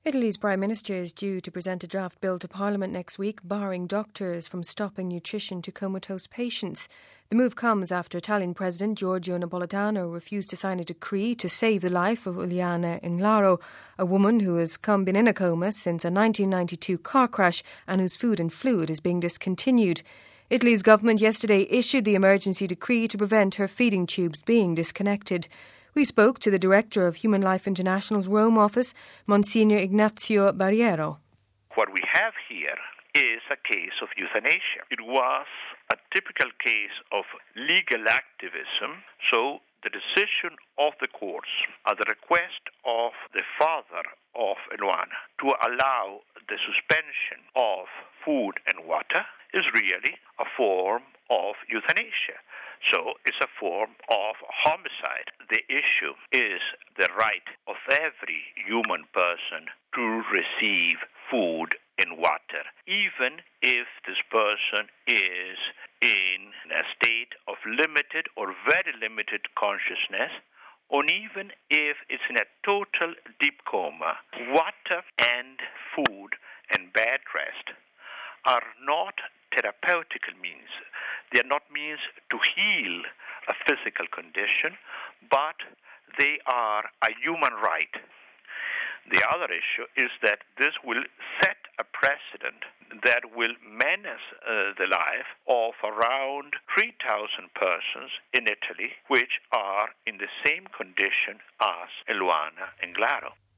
Italy's Prime Minister is due to present a draft bill to Parliament next week, barring doctors from stopping nutrition to comatose patients. The move comes after Italian President Giorgio Napolitano refused to sign a decree to save the life of Uliana Englaro, a woman who has been in a coma since a 1992 car crash and whose food and fluid is being discontinued. Italy's government yesterday issued the emergency decree to prevent her feeding tubes being disconnected. We spoke to the director of Human Life International's Rome office, Monsignor Ignazio Barriero. What we have here is a case of euthanasia. It was a typical case of legal activism, so the decision of the courts at the request of the father of Eluana to allow the suspension of food and water is really a form of euthanasia. So it's a form of homicide. The issue is the right of every human person to receive food and water, even if this person is in a state of limited or very limited consciousness, or even if it's in a total deep coma. Water and food and bed rest are not therapeutical means. They are not means to heal a physical condition, but they are a human right. The other issue is that this will set a precedent that will menace the life of around 3,000 persons in Italy, which are in the same condition as Eluana Englaro.